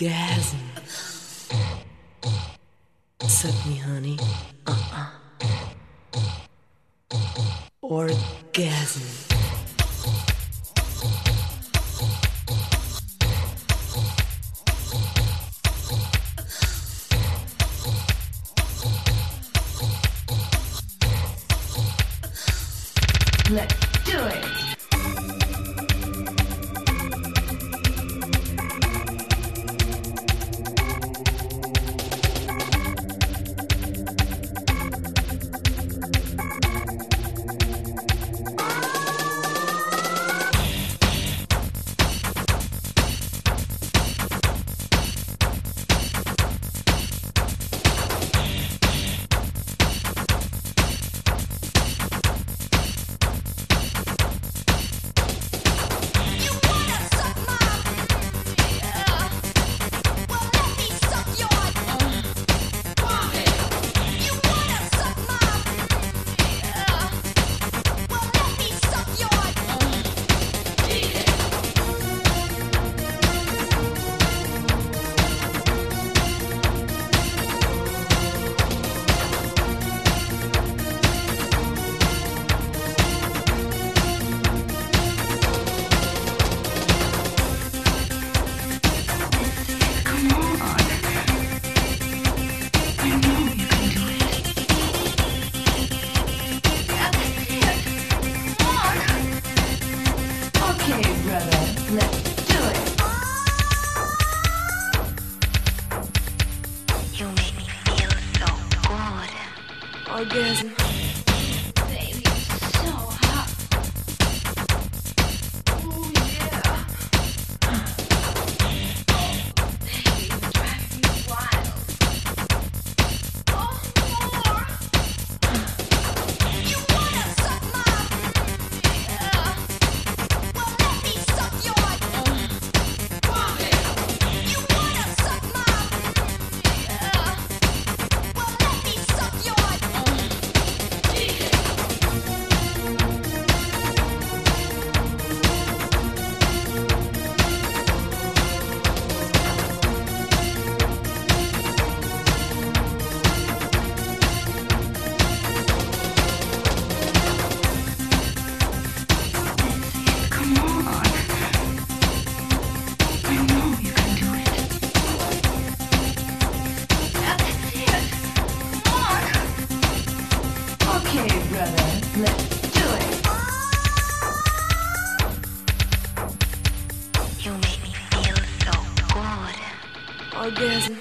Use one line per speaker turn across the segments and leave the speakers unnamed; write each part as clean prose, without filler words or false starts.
Orgasm. Suck me, honey. Orgasm.
Let's do it.
Orgasm.
Baby, so hot. Ooh, yeah. Baby, you drive me wild. Oh, more. You wanna suck my? Yeah. Well, let me suck yours. You wanna suck my? Yeah. Well, let me suck yours. Okay, brother, let's do it.
You make me feel so good.
Orgasm.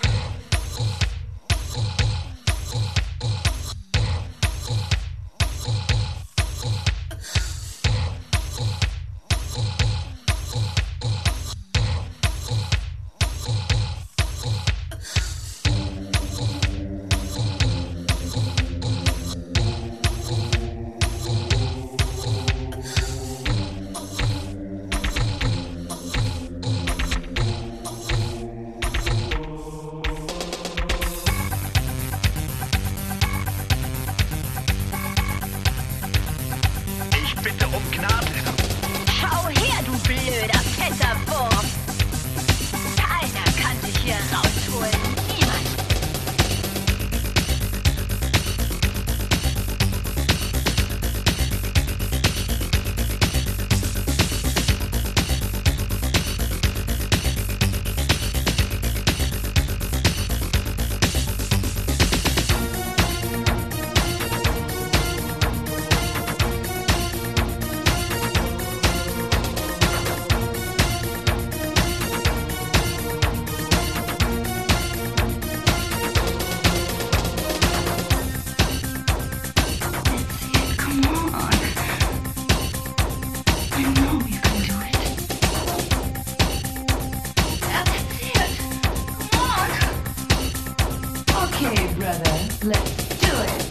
Ich bitte um Gnade.
Schau her, du blöder, fetter Wurm. Keiner kann dich hier rausholen. Niemand.
Okay, brother, let's do it.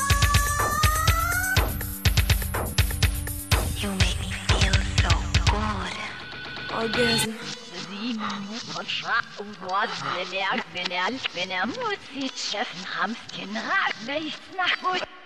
You make me feel so good.
Orgasm.
7 Minuten Schlafwort, wenn er muss, die Chefen haben's genagt, nichts nach gut.